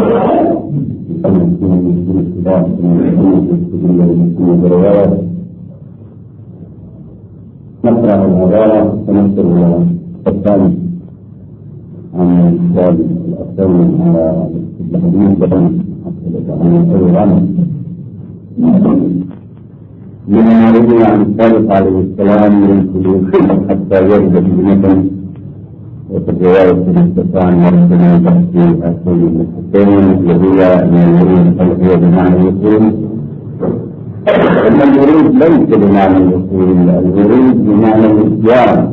نقرأ العبارة ونذكر الثاني عن الكتاب الثاني على الحديث عن الغنم لما روي عن الصادق عليه السلام ينقل حتى يجد بمثل وفي الرواية الاستفاء مرسل تحكي أسفل المسكين وهي من يريد هي بمعنى الوصول. أن الورود ليس بمعنى الوصول، الورود بمعنى الإتيان،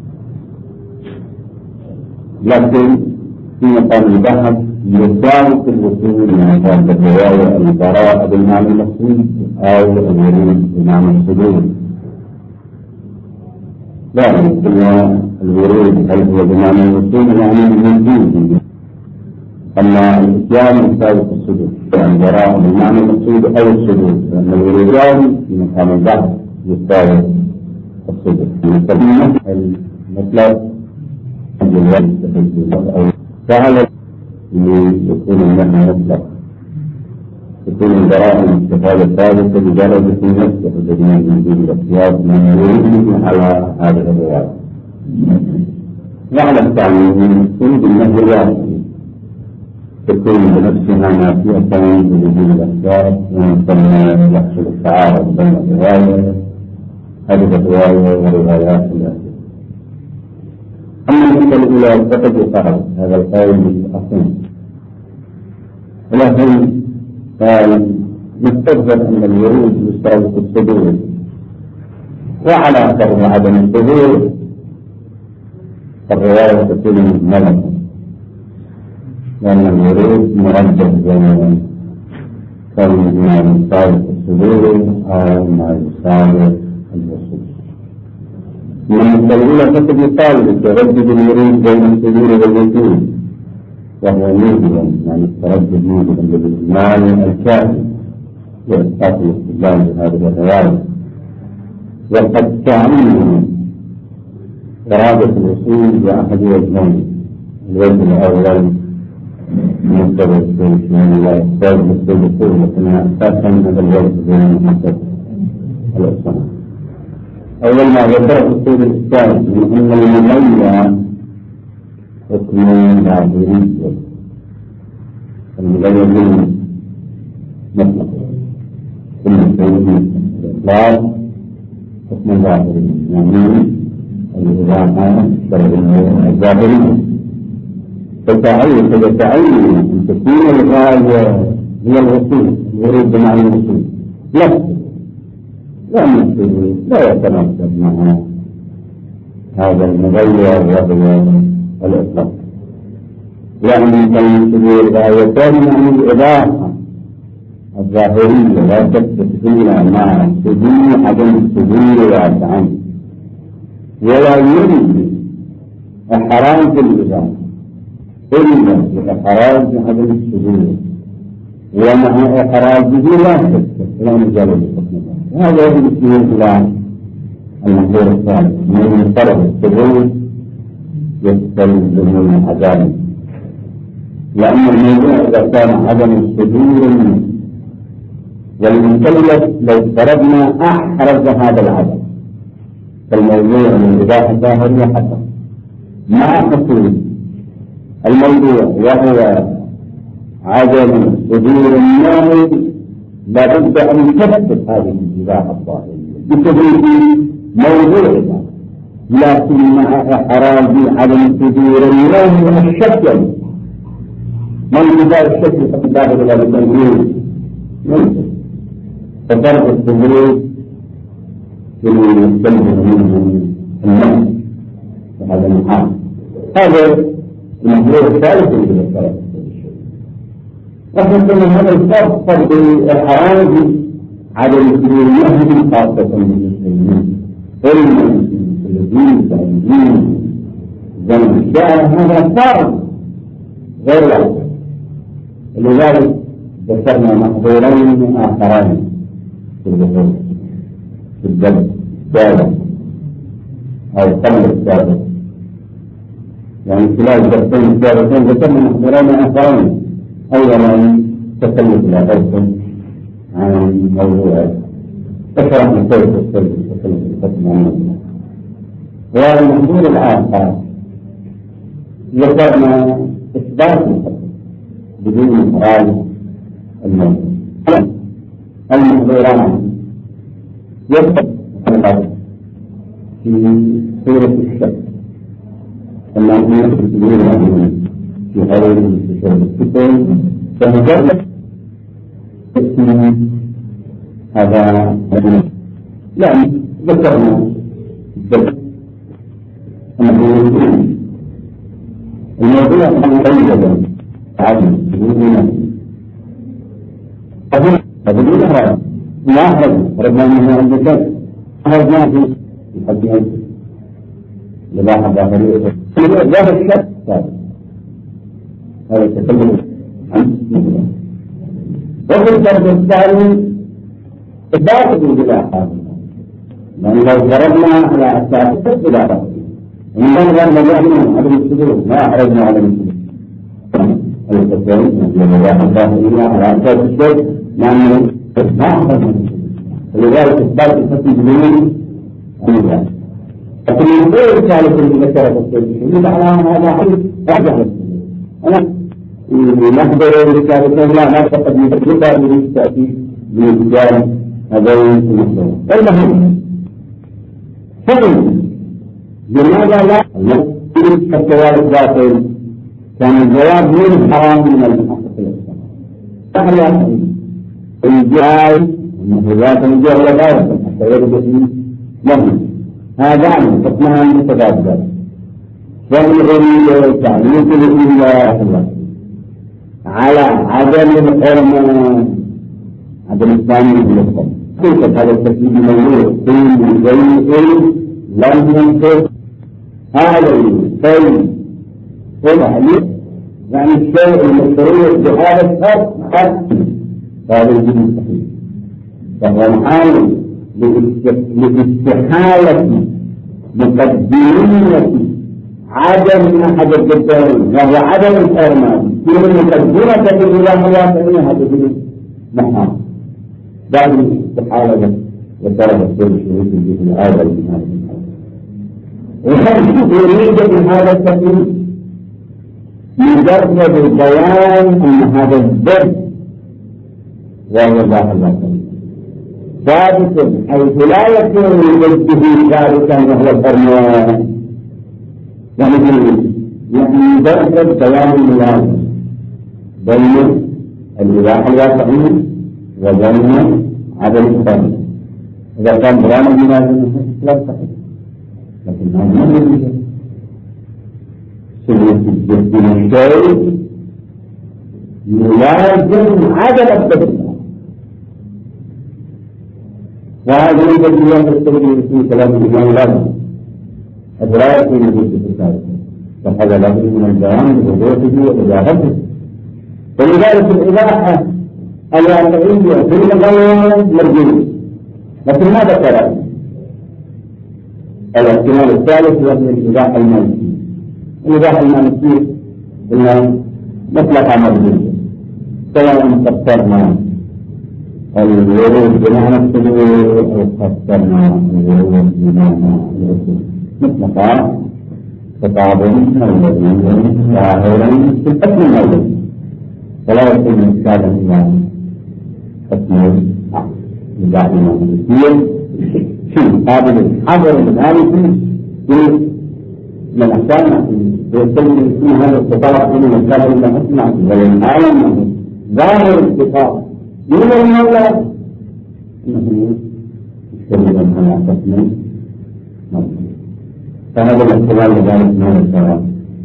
لكن في مقام البحث يساوي الوصول من مقام الرواية البراءة بالمعنى المقصود أو الورود بمعنى الصدور. لا يمكن الورود هل هو بمعنى الوصول يعني الموجود، أما الإتيان يساوي الصدور، يعني البراءة بالمعنى المقصود أو الصدور، لأن الورود في مقام البحث يساوي الصدور. المطلق فعلا ليكون المعنى مطلق، تكون البراءة الاستفادة الثالثة بدرجة نفسه الذي يجب الاختيار من يريد على هذه الرواية. وعلى التعليم يكون بالنهي الواقعي تكون بنفسها نافية بوجود الاختيار ويسمى يحصل التعارض بين الرواية هذه الرواية وروايات الأخيرة. أما المسألة الأولى فقد يقال هذا القول بالأصل، ولكن نستغرب أن الورود يساوي الصدور، وعلى فرض عدم الصدور الرواية تكون مجملة، لأن الورود مرجح بين كون ما يساوي الصدور أو ما يساوي الوصول. من الأولى فقد يقال بالتردد الورود بين الصدور والوصول، وهو موجب يعني التردد موجب للإجمال الكافي وإسقاط الاستدلال بهذه الرواية. وقد تعين إرادة الوصول بأحد وجهين، الوجه الأول مستوى السيف يعني لا يحتاج للوصول، لكنها أساسا هذا الوجه بين محطة الإسلام. أول ما ذكر أصول الإسلام من أن المغير حكم ظاهري، المغير من مطلق كل شيء الإطلاق حكم ظاهري، يعني الإضافة الظاهرية. فتعين أن تكون الغاية هي الوصول، الورود بمعنى الوصول نفسه، لأن لا يتناسب مع هذا المغير وهو الإطلاق، لأن الصدور غايتان عن الإضافة الظاهرية لا تستثنى مع صدور عدم الصدور واسعا، ولا يمكن إحراز الإضافة إلا بإحراز عدم الصدور، ومع إحرازه لا تستثنى لا مجال للحكم. هذا يجب إلى المنظور الثالث من طلب الصدور يستلزم العدالة، لأن الموضوع إذا كان عدم الصدور والمكلف لو فرضنا أحرز هذا العدم فالموضوع من الإباحة الظاهرية حتى مع حصول الموضوع وهو عدم صدور الناهي، لابد أن تثبت هذه الإباحة الظاهرية بثبوت موضوعها، لكن مع إحراز عدم صدور الناهي الشكل من انتظار الشكل فقد ذهب إلى التنوير ففرق الصدور يستلزم منه النفس وهذا المحال. هذا الموضوع الثالث الذي ذكره نحن قلنا هذا الفرق فرق إحراز عدم صدور النهي خاصة بالمسلمين الذين تعيدون زمن الشعر، هذا فرق غير واضح. لذلك ذكرنا محظورين آخرين في الدخول في الدم السابق أو قبل السابق، يعني خلال الدرسين السابقين ذكرنا محظورين آخرين أولا تكلف لا ترسم عن موضوع اشرح كيف تكلف الحكم عن الموضوع. والمحظور الآخر ذكرنا إثبات الحكم بدون إخراج الموضوع. المحظوران يثبت في سورة الشك كما يقولون في غير المستشار الكتاب فمجرد هذا يعني ذكرنا الموضوع مقيدا عدم بدون إخراج ما أخرجنا منه عند الشك أخرجنا في الحديث لباحة داخلية ظاهر الشك هذا يتكلم عن الموضوع. وفي الدرس الثاني إثبات الإباحة، لأن لو فرضنا على أساس الإباحة ومن ذلك ما جاءنا عدم الصدور ما أخرجنا عدم الصدور التسويق الإباحة الداخلية على أساس الشيء لأنه ما أخرجنا ولذلك إثبات الحكم بدون الإباحة. لكن الموضوع الثالث الذي ذكره الشيخ على هذا حديث أرجح أنا نحضر الثالثين لا فقد يتبقى بالتأكيد بالإتجاه هذين المحضرين. المهم فهم لماذا لا نقول الجواب الداخل كان الجواب من حرام من المحقق الإسلام الجهاز المحظورات الجهة والغاية حتى يرد فيه لهم هذان حكمها المتبادل والغني تعليق الله على عدم الحرمة عدم الثاني بالحكم. كيف هذا الترتيب موضوع كل شيء لم ينفذ هذا الشيء والتعليق يعني الشيء المشروع بهذا الشرط هذا الجزء الصحيح فهو محاول لاستحالة مقدمية عدم أحد الجدارين وهو عدم الحرمان كل مقدمة الإله الواقعية هذا الجزء محال بعد الاستحالة وترى الشيء في الآية من هذا يريد من هذا التقليد مجرد البيان أن هذا الضد وهو الله الواقعي ثابت حيث لا يكون ضده ثابتا وهو الحرمان يعني مجرد بيان الملازم بين الإباحة الواقعية وبين عدم الحرمان. إذا كان بيان الملازم لا صحيح لكن هذا ما سلوك الجد من الشيء يلازم عدم التدبير وهذا يوجد اليوم التدبير في كلام الإمام لازم لا يكون وجود في الثالث فهذا لابد من البيان بوضوحه وإباحته. ولذلك الإباحة الواقعية في المغرب مرجوة لكن ما ذكر الاحتمال الثالث وهو الإباحة المالكية. الإباحة المالكية قلنا مطلقة مرجوة سواء قدرنا الورود بمعنى الصدور أو قدرنا الورود بمعنى الأصول مطلقا خطاب مولدي ظاهرا في الحكم المولدي فلا يكون إشكالا إلى حكم الإباحة المالكية في قابل الحظر المالكي من الأحكام يستلزم هذا الخطاب من الكافر إلى حكمه والعالم ظاهر الخطاب من المولى إنه يستلزم على حكم فهذا الاحتمال لذلك ما يستطيع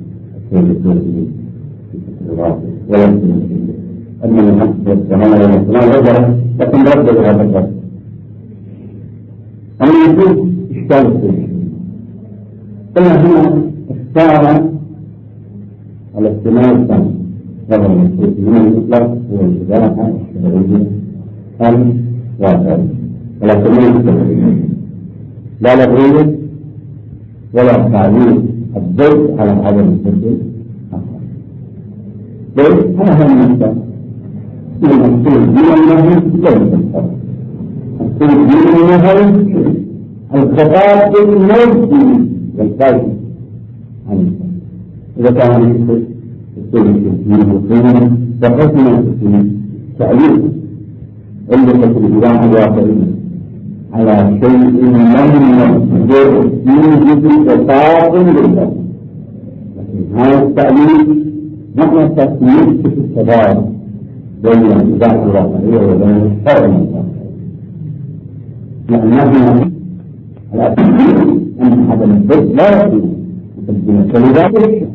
ولا يمكن أن الحق والسلام على الاحتمال غيره لكن رد هذا الرد أن يكون إشكال السلام قلنا هنا اختار الاحتمال الثاني وهو المشروط من المطلق هو الإباحة الشرعية الواقعية والاحتمال الشرعي لا لغوية ولا تعليل الضد على عدم الضد ليش؟ هذا المثال المقصود من النهي ليس الحر. المقصود من النهي الخطاب بالموت والخير عن الحر. إذا كان يقول التسليم والقيمة فحسن التسليم تعليم علة الإباحة الواقعية على شيء لم يصدر فيه خطاب للحر. هذا التعليم نحن تسميه في التضاد بين الإباحة الواقعية وبين الحر الواقعي. لأنه أن هذا البيت لا يكون فلذلك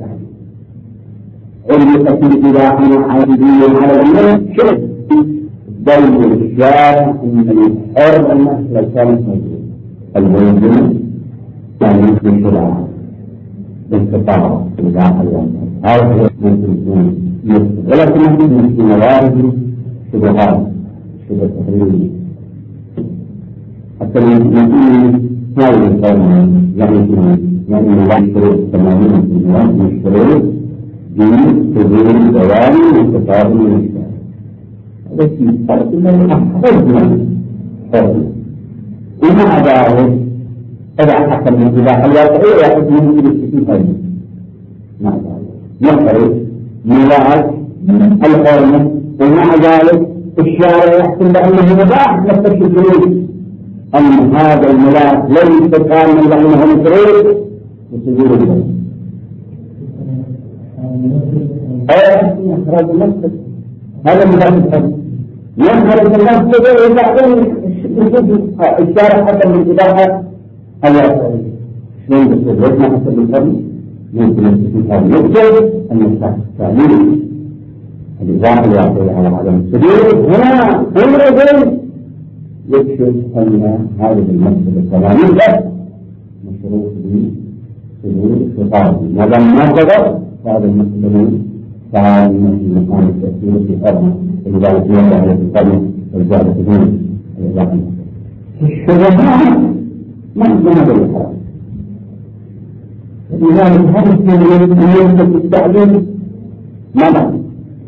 علة الإباحة عادية على الناس شرك بين الشارع أن الحر الناس لو كانت موجودة الموجود يعني في الشرع بالقطاع في الإباحة الواقعية هذا هو الموجود ولكن نحن في موارد شبهات شبه تحريرية حتى نقول هذه القوم يعني لا يشترط 80% من الشروط بحضور الدوام والتفاعل من الشارع. هذا شيء فرق من أحفظنا ومع ذلك إذا حكم من الإباحة الواقعية يأخذ من الاستثناء مع ذلك يخرج ميلاد الحرمة ومع ذلك الشارع يحكم بأنه مباح نفس الشروط أن هذا الملاك ليس كاملا لأنه مشروع بصدور الدم. يخرج نفسه هذا ملاك يخرج نفسه وبعدين الشارع حكم بالإباحة الواقعية. شلون بصدور ما حسب الفرد يمكن أن يكتب أن الشخص تعليم الإباحة الواقعية على عدم الصدور هنا أمر يكشف أن هذه المسألة الثمانية مشروط بصدور الخطاب ما دام ما صدر فهذا المسألة فعالية في مكان التأثير في حرمة ولذلك يوضع على القرن والجارة دون الإباحة الشبهات مهما هذا الحرام لذلك هذا الشيء التعليم ماذا؟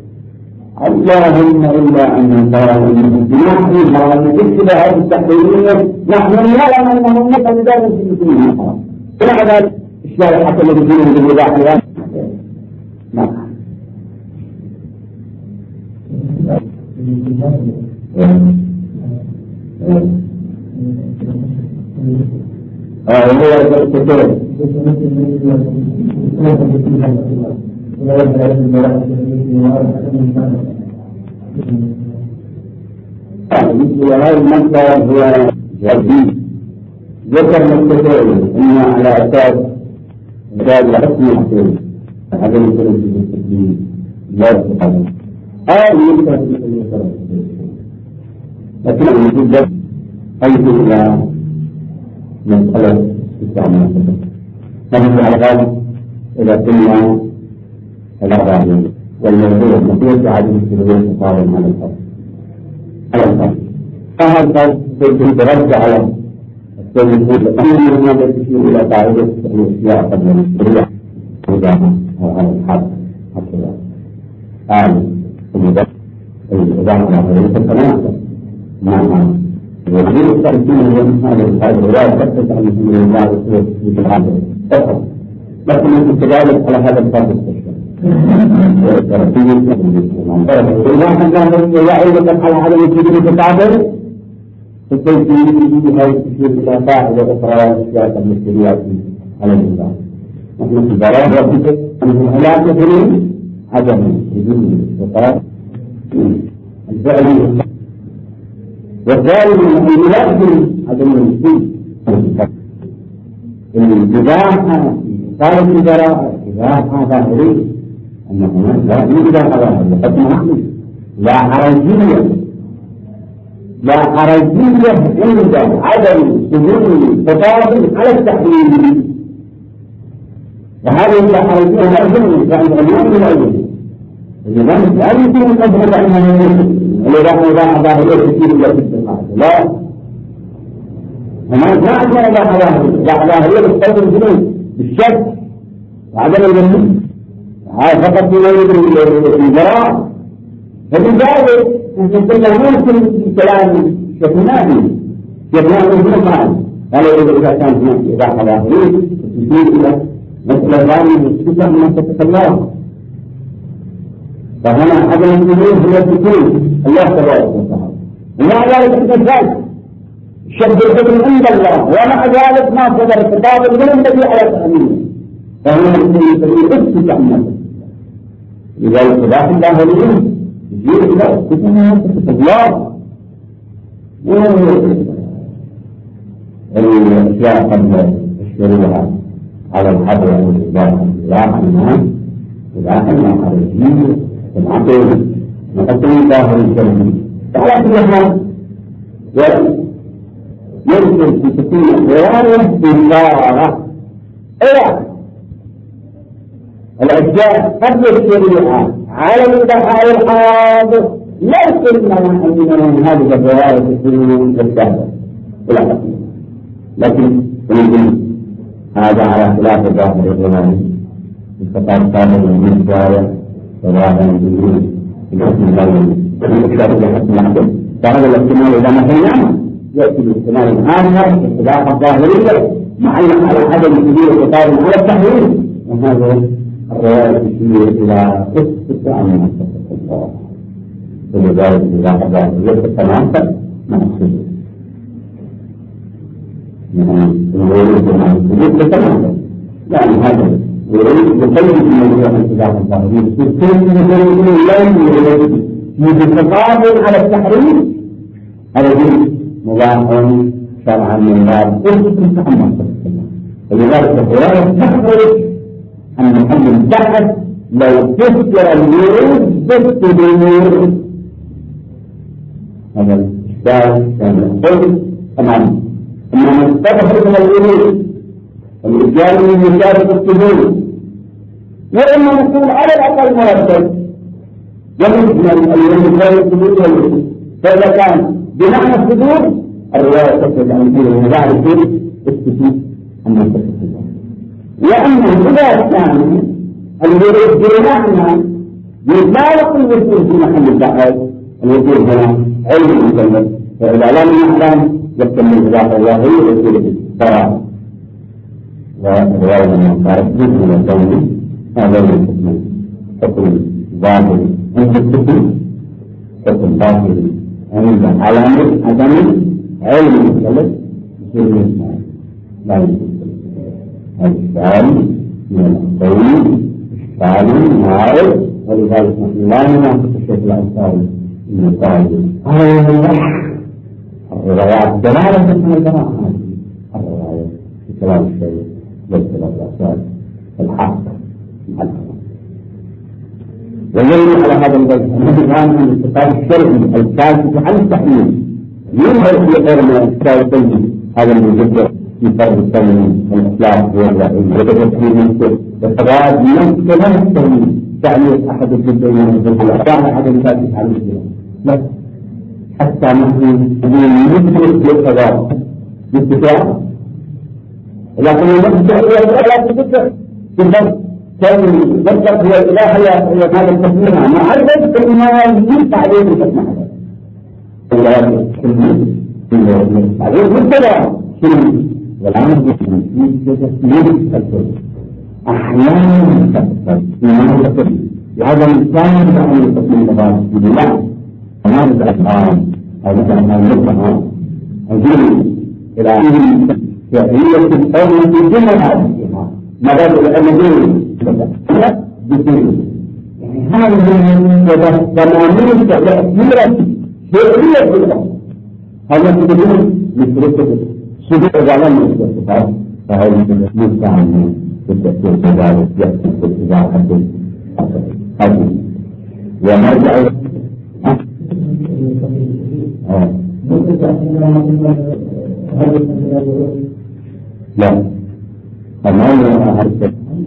اللهم إلا أن نقال نحن ما نكتب هذه التحريرية نحن نعلم أنهم مثل ذلك في المسلمين الحرام ومع ذلك الشارع حتى الذي فيه بالإباحة نعم هو الكتاب مثل هذا المنطقة هو جديد ذكر الكتاب إن على أساس هذا حكم الحكم هذا مثل التسليم لا يستطيع يمكن أن يكون لكن الوجود حيث إلى مسألة استعمال نحن على ذلك إذا كنا الأعراض والموضوع المطلوب عدم السلوك مقارن على الفرد فهذا الفرد يترجع على السلوك الأمر ماذا تشير إلى قاعدة الأشياء قبل السريع وإذا على الحرب هكذا الإضافة على هذه التناسب مع وجود التأثير من هذا الحرب ولا تفتح عن الله في العالم فقط لكن كذلك على هذا الفرد التشكيل وإذا كان يعيدك على عدم الوجود التعبير فالتوجيه فيها يشير إلى فاعل أخرى الأشياء المشتريات على الإنسان نحن في البراءة وفكر أنه لا تفرين عدم وجود الاستطاعة الفعل والثاني أنه لا يمكن عدم الوجود الإباحة صارت البراءة إباحة ظاهرية أن هناك لا يوجد ظاهرية قد نحن لا حرجية عند عدم سجود التطابق على التحريم وهذه لا حرجية لازم لأن الأمام الأول الإمام لا يمكن أن تظهر أنه الإباحة ظاهرية تشير إلى ست القاعدة لا هناك لا عندنا إباحة ظاهرية بالشك وعدم الجنون هذا فقط يريد الجراء. فلذلك نحن كنا ممكن في كلام الشيخ النادي قال إذا كان هناك إباحة ظاهرية تشير إلى مسألة ظاهرية مستقبل من تتكلم. فهنا عدم الدين هو الدين الله تبارك وتعالى. ومع ذلك الإنسان شد الحكم عند الله، ومع ذلك ما صدر خطاب من النبي على تأمينه، فهنا الدين الذي استطاع الناس. لذلك خلاف الله اليوم يجيء إلى الله الأشياء قبل الشريعة على الحظر والإباحة إباحة ما خارجية العقل نقسم ظاهر الكلمة. على كل حال يمكن في تكون الرواية إشارة إلى الأشياء قبل الشريعة على الإباحة والحاضر، ليس لنا من هذه الرواية تكون الشهادة ولا تقول، لكن يمكن هذا على خلاف الظاهر الروماني الخطاب السابق من الرواية وظاهر الجمهور في الحكم الغيري والإكتاب الحكم العقل. فهذا الاحتمال إذا مثلنا يأتي بالاحتمال الآخر الخلاف الظاهرية معلق على عدم وجود خطاب على التحريم، وهذا الرواية تشير إلى قصة عن الله. ولذلك إذا حضر يتناسب مع السجود يعني الورود مع السجود تتناسب، يعني هذا يريد بقيد موضوع الخلاف الظاهري في كل يتقابل على التحريم. هذا دين مباح شرعا من باب قصة محمد. ولذلك الرواية تخرج أن محمد تحت لو فسر الورود بالتدمير. هذا الإشكال كان يقول تماما أما من تخرج من الورود الإجابة من مشاركة السجود، وإما نقول على الأقل مرتب ومثل الذي كان السجود والوجود. فإذا كان بمعنى السجود الرواية تخرج عن كل ذلك السجود أن يكون السجود. وأما إذا كان الورود بمعنى يطابق الوصول في محل الدعوة، الوصول هنا علم المسلم، فإذا لم يعلم يكتمل إضافة الله ويصير بالصراحة. ورواية من قالت جزء من الدولة هذا هو الحكم، حكم ظاهر عند الحكم، حكم باطل عند علامة عدم علم المسلم يصير بالإسماعيل لا يمكن. هذا الشعر من القول إشكال معارض، ولذلك نحن لا نناقش الشيخ الأنصاري إنه قال الروايات دلالة من الجماعة هذه الرواية في كلام الشيخ والثلاث الأساس الحق مع الحق. ويجب على هذا الوجه أن نفهم أن الاتفاق الشرعي الكاشف عن التحليل يظهر في غير ما يستوي هذا الموجود في فرض الثمن والإطلاق والتفكير نفسه والتغاد نفسه لا يستوي تعليق أحد الجزئين من الأحكام أحد الكاشف عن الاتفاق، بس حتى نحن ندرك بالتغاد بالاتفاق. لكن المرجع هو لا تذكر في البر كان يذكر هو الإله هي هذا التسمية مع عدد فإنما يجب تعليم التسمية هذا تعليم مبتدأ شنو والعمل في تسمية الكل أحيانا تكثر إيمان الكل لهذا الإنسان يتعلم التسمية الغاز لا هذا الأفعال أو مثلا المرجع أجيب إلى فعلية الأولى في جمع هذه مبادئ الأمدين بسيط. يعني هذه ثمانين تأثيرا فعلية الأمر هذا تدون لسلسة صدق الظلام من الصفات، فهذه مستعمل في التأثير كذلك يأتي في الإذاعة هذه ومرجع لا فما يعرف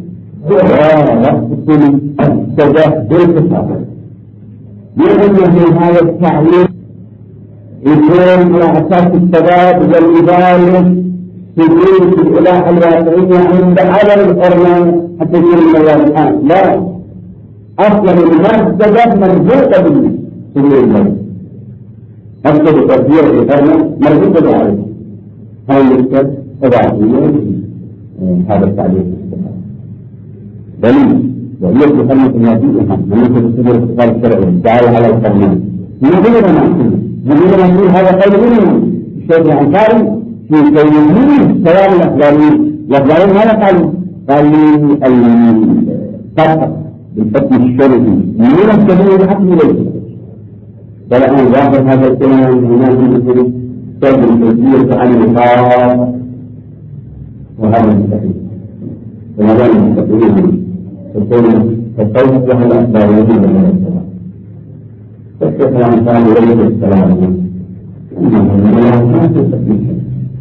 ويقصد التجاهل بالكفار لأن هذا التعليم يكون على أساس الثبات والإدارة في الإله الواقعية عند عدم الحرمان حتى يكون الواقعان. لا أصلا المسجدة مربوطة بالسرور الموت. أكثر تطبيق الإقامة مربوطة بالعرض. هاي الكتاب إضافية هذا التعليق دليل وهي بخدمة النبيها من يتبسم الاختبار الشرعي تعالى على القرنين نظير معصول هذا قول منهم الشيخ العنصاري في كونه سواء الأخبارين ماذا قال الفرق بالحكم الشرعي من السبيل الحكم إليه فلأن ظاهر هذا الكلام هناك مثل سبب التجديد عن الإقرار وهذا المستحيل وهذا المستحيل تكون الصوت له الأسباب يجب من السلام فالشيخ العنصاري عليه السلام إنه لا تستحيل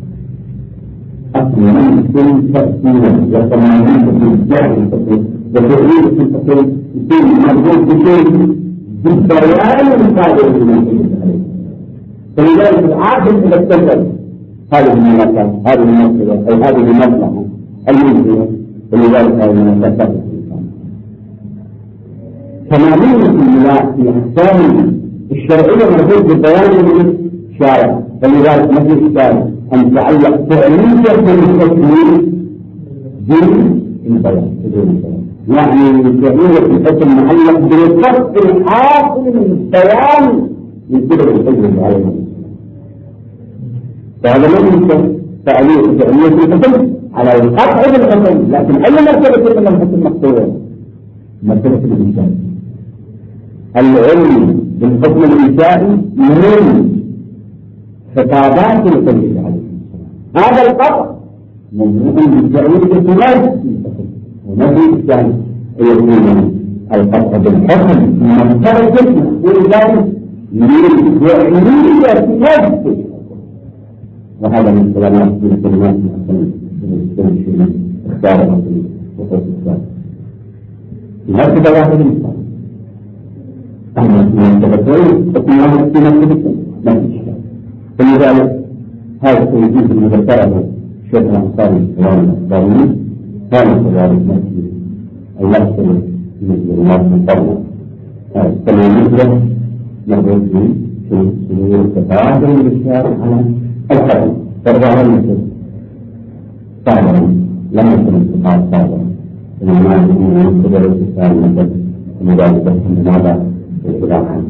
أصلا كل تأثيرا يتمامون في الجهل وتعيد في التقييم يكون مربوط بشيء بالبيان المقابل للمسؤولية عليه فلذلك العاقل إذا اكتسب هذه المملكة هذه المسألة أو هذه المصلحة المنزلة ولذلك هذه المملكة تمامية الملاك في أحكام الشرعية مربوط بالبيان للشارع فلذلك ما في إشكال أن تعلق فعلية بالتكليف بالبيان يعني فعلية الحكم معلق بالفرق الحاصل من البيان من كبر الحجر عليه فهذا لم يمكن فعلية الحكم على القطع بالحكم لكن أي مرتبة من الحكم مقصود مرتبة الإنسان العلم بالحكم الإنساني من خطابات الحجر عليه هذا القطع موجود بالفعلية الحكم ونفي الثاني يكون القطع بالحكم مرتبة ولذلك للفعلية نفسه وهذا من كلمات اختار وقوس الثاني مرتبة واحدة مثال أما مرتبتين فكلها في مرتبتين ما في إشكال فلذلك هذا التوجيه المذكرة الشيخ العنصاري الإسلامي كان كذلك نفسه المسألة مثل الله سبحانه التمامية مربوط في سنوية التفاعل والإشارة على الحكم فالظاهر مثل صعبا لم يكن استطاع صعبا إنما يكون قدر الاتصال مثل لذلك لماذا الاتباع عنه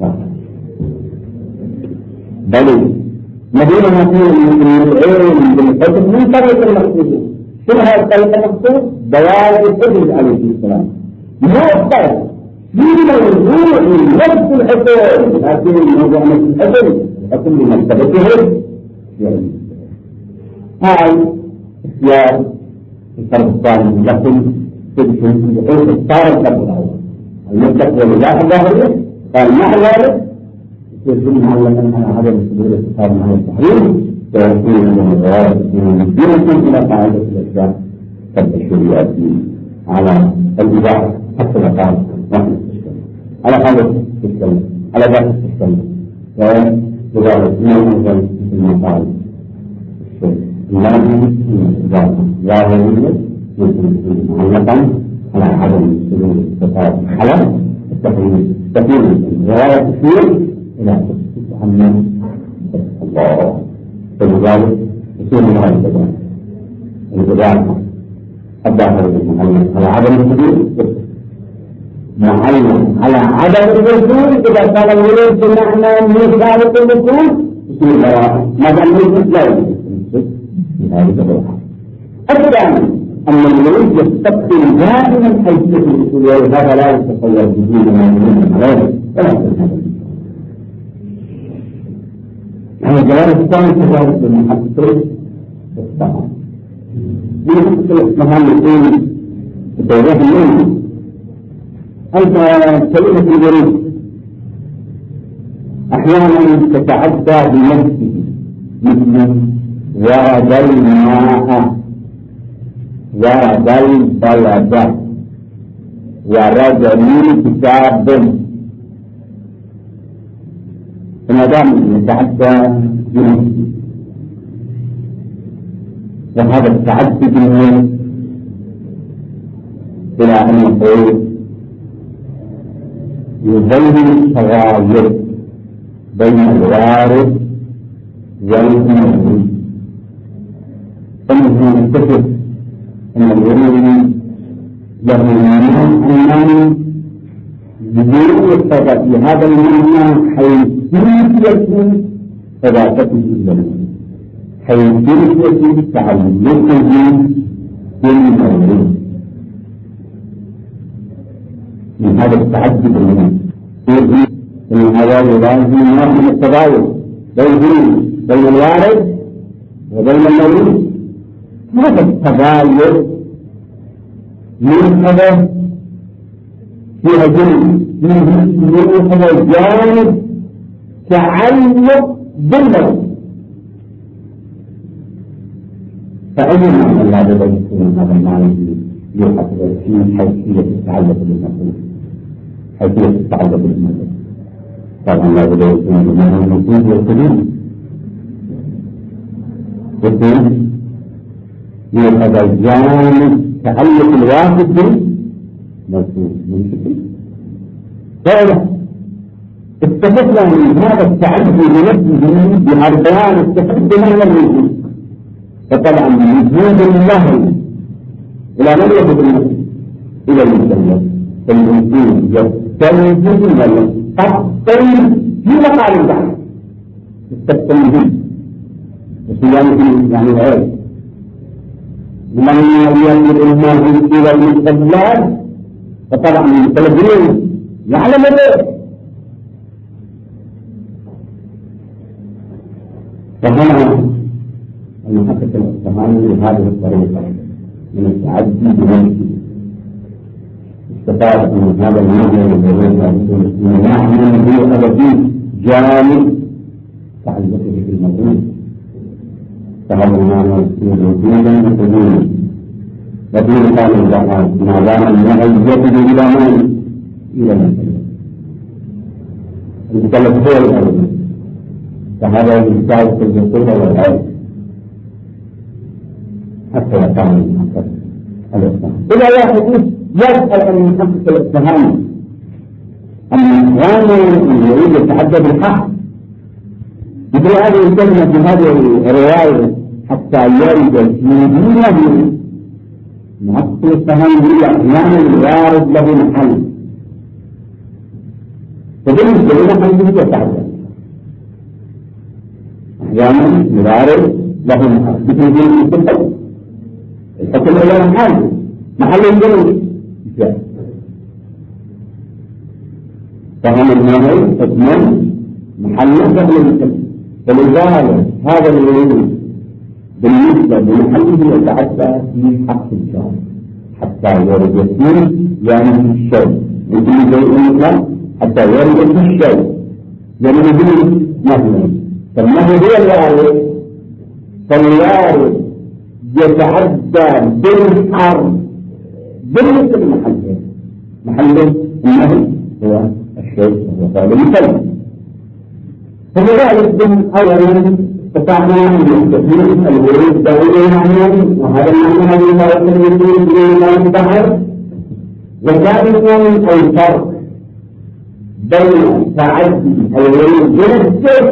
بل مدينة نقول من العلم بالحكم من طريق المقصود شنو هذا الطريق المقصود؟ بيان الحجر عليه السلام مؤثر فيما الوضوء من نفس الحكم لكن الموضوع نفس الحكم الحكم بمرتبته هاي اختيار الفرق الثاني لكن تدخل بحيث اختار الفرق الأول المستقبل لا ظاهرية قال مع ذلك يكون معلقا على عدم سبيل الاتصال مع التحريم فيكون من الغاية يمكن إلى قاعدة الأشياء كالتشريعات على الإباحة حتى الأقام نحن على هذا التكلم على ذات التكلم ولذلك ما أنزل في المقال النادي ظاهرية يمكن معلقا على عدم سبيل الاتصال على التحريم تكون الرواية كثير إلى تتحمل الله فلذلك يكون من هذا الجدال الظاهر المعلم على عدم الوجود معلم على عدم الوجود إذا كان الولد بمعنى مثالة الوجود يصير براءة ما دام الوجود لا يوجد هذه براءة الثاني أن الولد يستقبل دائما حيثية الوصول وهذا لا يتصور بدون ما يمكن عليه ولا يمكن هذا الجواب الثاني كذلك للمحققين والطبع بنفس مهام يكون التوضيح الليلي أنت كلمة الورود أحيانا تتعدى بنفسه مثل ورد الماء ورد البلد ورد لي كتاب فما دام يتعدى بنفسه وهذا التعدي بالنفس إلى أن نقول يبين التغاير بين الوارد والموجود. فنحن نتفق أن الورود له معنى بدون الصدق لهذا المعنى حيثية صداقته لله، حيثية تعلقه بالموجود. من هذا التعدد من هذا لازم نوع من التضايق بين الوارد وبين المولود. هذا التضايق ينحدث فيها جانب تعلق بالمولود. فأي معنى لا بد أن يكون هذا المعنى يحصل في حيثية التعلق بالمولود، حيثية التعلق بالمولود. طبعا لا بد أن يكون بمعنى الموجود والقدوم. يكون يؤخذ الجانب تعلق الواحد بالموجود من شكل. فإذا استفدنا من هذا التعلق بنفسه بأربعان استفد بمعنى الموجود. فطبعا وجود الله إلى من يجب النفس إلى المسلم، فالإنسان يستلزم ويستقبل في مقام البحث يستقبل وصيانة يعني العيش من يجب المال إلى المستقبلات. فطبعا المتلبين يعلم ذلك. فهنا المحقق الإصفهاني بهذه الطريقة من التعدي بنفسه استفاد من هذا المعنى من معنى هو أبدي جانب تعلقه بالموجود. فهذا المعنى وجودا وقدوما. وقيل قال ما دام المعية إلى من؟ إلى المتكلم هو الأول. فهذا يستعد في الجسد والعلم حتى يقام المحقق الإصفهاني. إذا واحد يسأل عن المحقق الإصفهاني أما إخوانه يريد يتعدى بالحق مثل هذه الكلمة في هذه الرواية حتى يرد في دينه المحقق الإصفهاني يقول أحيانا الوارد له محل، فبالنسبة له محل يتعدى. أحيانا الوارد له محل مثل دين الحكم إلى محل الجنوب جاء. فهم المعنى حكما محل قبل الحكم. فلذلك هذا الورود بالنسبة لمحله يتعدى في حق الشرع حتى يرد فيه يعني في الشيء مثل شيء مطلق حتى يرد في الشيء يعني مثل مثلا. فالنهي هو الوارد، فالوارد يتعدى بالحرف بالنسبة لمحله. محله النهي هو الشيء وهو قال المثل. فلذلك أولا استطعنا أن نستفيد الورود دائما معنى، وهذا المعنى الذي لا يمكن به ما ينتهر. وثانيا الفرق بين تعدي الورود بنفسه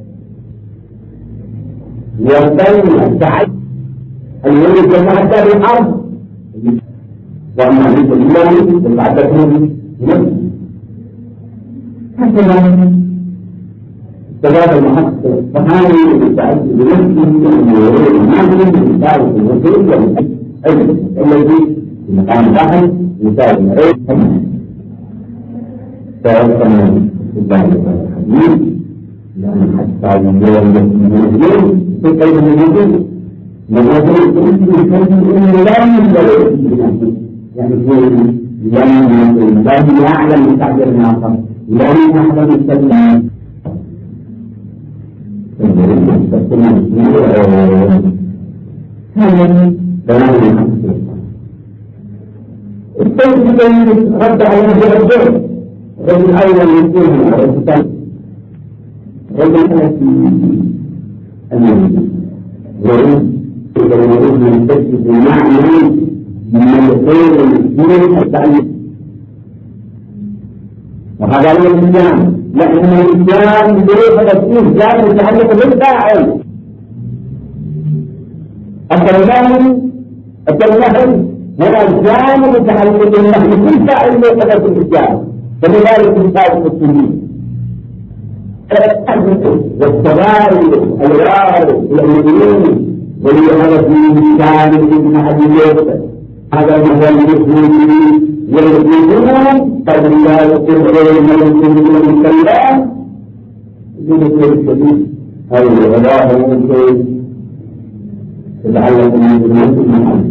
وبين تعدي الورود يتعدى بالحرف. وأما ليس بالله يتعدى بنفسه. هكذا استفاد المحقق الإصفهاني بالتعدي بنفسه من الورود المعنى من تعرف الوصول الذي في مقام واحد يساعد العيش فيرسم بالله الحديث لأن حتى يوم يوم في قلب الموجود مجازل الإنسان يكون لا ينبغي بنفسه يعني لا يعلم تعبير الآخر لا يعلم التسليم هذا بيان التوحيد رد على هذا الدور. الرجل الأول يكون الثاني رجل الورود الورود يستجد بمعنى من الخير والخير التعليم وهذا هو الإسلام، لأن الإسلام ليس الإسلام متعلق بالفاعل. التنهي هنا الإسلام متعلق بالنهي بالفاعل ليس الإسلام، فلذلك الفاعل السنين والصغائر الوارث والمؤمنين ولهذا في الإسلام من حديث هذا هو المسلمين والمسلمون قد لا يقول غير المسلمين بالكلام بذكر الشديد أو الغلاء والشيء يتعلق بالمسلمين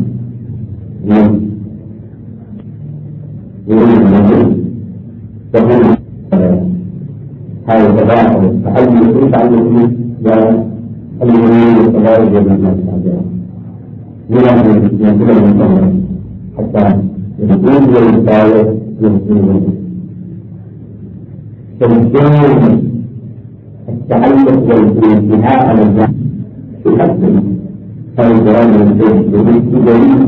هذا التباعد التعلم يتعلق والمؤمنين والصغائر والناس هذا حتى يكون والإنسان يمكن فالجانب التعلق والانتهاء على الجانب يحسن هذا الجانب بالنسبة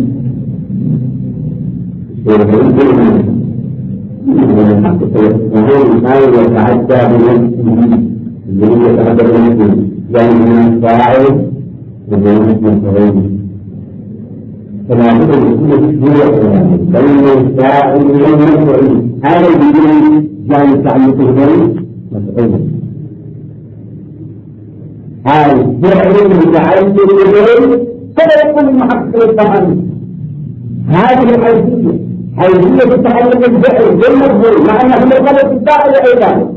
وهو الإنسان يتعدى بنفسه اللي هو يتعدى بنفسه يعني من الفاعل وبنفسه الغير فلا بد من كل بين الفاعل والمفعول هذا الذي جاء تعلقه بين مفعول هذا الفعل المتعلق به فلا يكون محقق الطعام هذه حيثية التعلق بالفعل بالمفعول مع انه مرتبط بالفاعل ايضا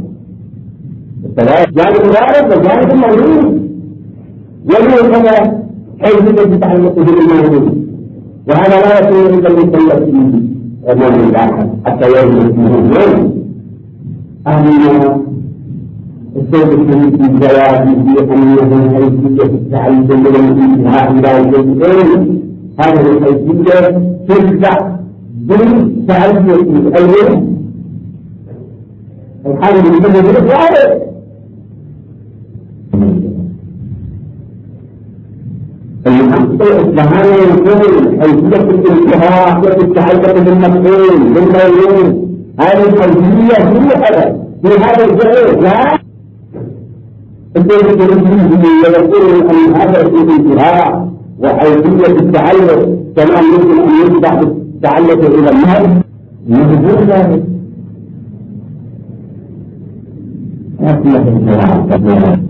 جانب الوارد وجانب الموجود وهو كذا حيثية التعلق بالموجود وهذا لا يكون إلا من سيئته ومن الآخر حتى يوم يوم أما السيد الشريف في جوابه أنه حيثية التعلق بالانتهاء إلى الجزئين هذه الحيثية ترجع بالتعلق الأول الحال من كل ذلك وعليه فهذا يكون حيثية الانتهاء والتعلق بالمفعول بالموجود هذه الحيثية في هذا الجزء لا يقول أن هذا الانتهاء وحيثية التعلق كما يمكن أن يتبع التعلق إلى النهر مجبور ذلك أصلح الجراحة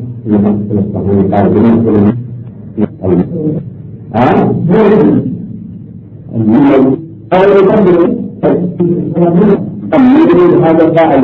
هذا فاعل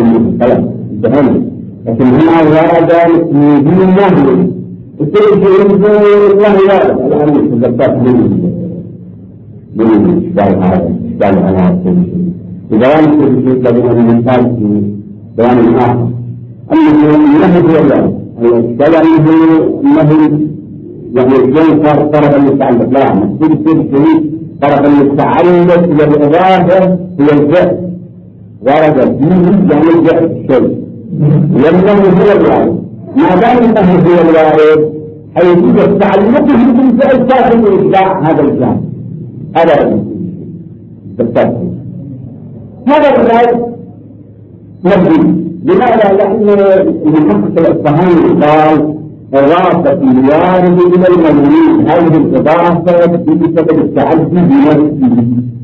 لكن هنا ورد من النهي الشيء يقول الله وارد الآن تذكرت من الإشكال هذا الإشكال على كل شيء بيان كل شيء لدينا من الإنسان في بيان آخر أنه النهي هو الوارد الإشكال أنه يعني الجن طرفا للتعلق لا مقصود الشيء طرفا للتعلق والإضافة هي الجهل ورد فيه يعني الجهل الشيء والنهي هو الوارد ما دام النهي هو الوارد حيث تعلقه بالفعل كافٍ لإشباع هذا الجانب هذا بالتأكيد هذا الرأي مبني لماذا؟ لأن المحقق الأصفهاني قال إضافة الوارد إلى الموجود هذه الإضافة بسبب التعدي بنفسه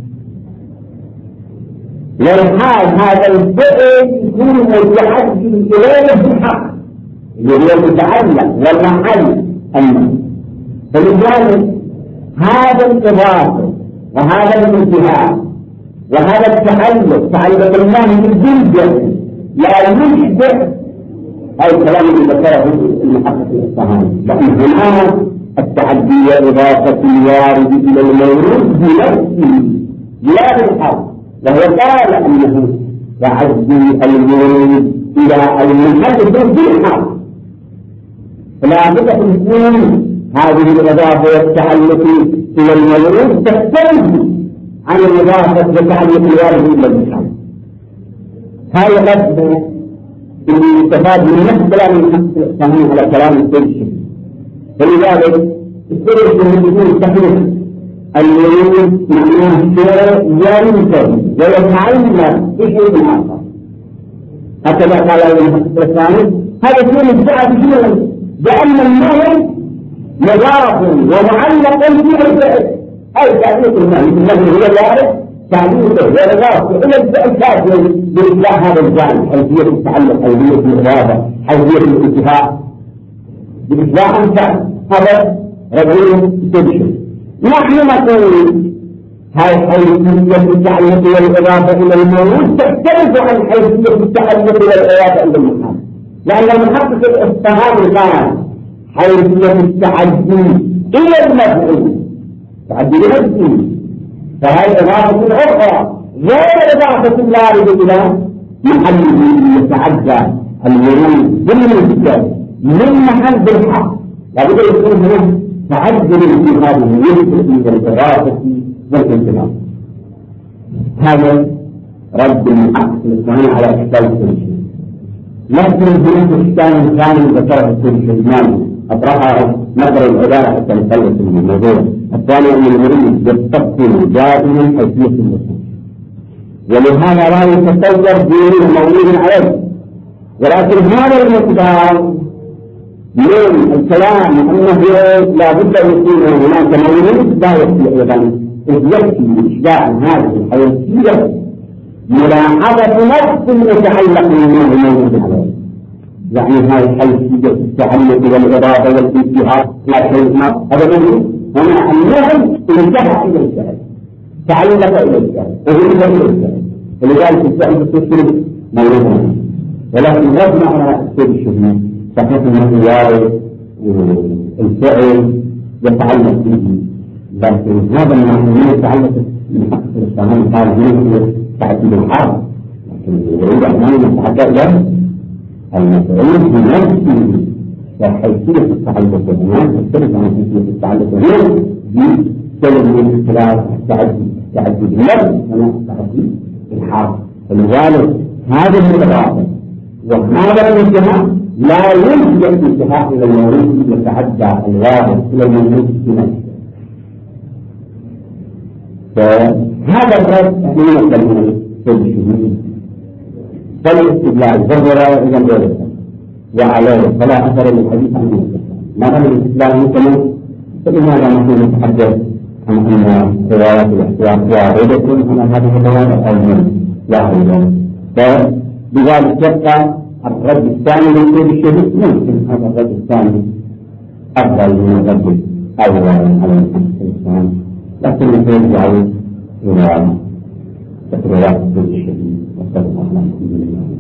والحال هذا الفعل يكون متعدي إليه بالحق اللي هو المتعلق والمحل أما فلذلك هذا الإضافة وهذا الانتهاء وهذا التعلق تعلق الله بالجنة لا يشبه هذا الكلام اللي ذكره المحقق الأصفهاني لأن هنا التعدي إضافة الوارد إلى الموجود بنفسه لا بالحق وهو قال أنه تعدي الموجود إلى المحل بالحق فلا بد أن يكون هذه الإضافة والتعلق إلى الموجود تختلف عن الإضافة والتعلق الوارد إلى المحل هذا قد يستفاد من نفس كلام المحقق الأصفهاني على كلام السيد فلذلك السيد يكون صحيح الوجود معناه شيء ينتهي ويتعلق بشيء آخر هكذا قال المحقق الثاني. هذا شيء مدعى بشيء بأن النهي مضاف ومعلق في الفعل، أي تعليق النهي بالنهي هو الوارد تعليقه وإضافته إلى الفعل كافي بإصلاح هذا الجانب، حيثية التعلق، حيثية الإضافة، حيثية الانتهاء بإصلاح الفعل. هذا رجل تبشر. نحن نقول هاي حيثية التعلق والإضافة إلى الموجود تختلف عن حيثية التعلق والإضافة إلى المحال، لأن المحقق الإصطهام كان حيثية التعدي إلى المفعول، تعدي بنفسه، فهي إضافة أخرى غير إضافة الوارد إلى محله يتعدى الورود بالنسبة من محل بالحق، لابد أن يكون هناك تعدي للاتخاذ النسبة والإضافة والانتظام. هذا رد المحقق الإسلامي على إشكال كل شيء. لكن هناك إشكال ثاني ذكره كل شيء أطرحه نظر العبارة حتى نخلص من الموضوع. الثاني أن المريد يستقبل دائما حيثية النصوص، ولهذا لا يتصور دين مولود عليه، ولكن هذا المقدار من الكلام أنه لا بد أن يكون هناك مولود لا يكفي أيضا، إذ يكفي إشباع هذه الحيثية ملاحظة نفس المتعلق بالمولود عليه، يعني هاي حيثية التعلق والإرادة والانتهاء لا شيء ما هذا موجود. هنا النهي انتهى إلى الفعل، تعلق إلى الفعل، أهل إلى الفعل، ولذلك الفعل تشرب موجودة. ولكن ربنا على كل شيء صحيح أن الوارد والفعل يتعلق به، لكن هذا المعنى ما يتعلق بحق الإسلام قال هنا تعديل الحال، لكن يريد أن يتعدى إلى المفعول بنفسه. وحيثية التعلق هناك تختلف عن حيثية التعلق هنا بكلمة من خلال التعدي باللفظ هنا التعدي بالحال. فلذلك هذا الإضافة وهذا الانتهاء لا يوجد انتهاء إلى الموجود يتعدى الواحد إلى الموجود بنفسه. فهذا الرد من الكلمة الشهود فالاستدلال ظهر إلى ذلك وعليه فلا أثر للحديث عن الإسلام. ما هو الإسلام كما فلماذا نحن نتحدث عن أن روايات الاحتياط واردة عن هذه الروايات أو من واحدة؟ فبذلك يبقى الرد الثاني للسيد الشهيد. ممكن هذا الرد الثاني أفضل من الرد الأول على الإسلام، لكن يرجع إلى تقريرات السيد الشهيد وصلى الله عليه وسلم.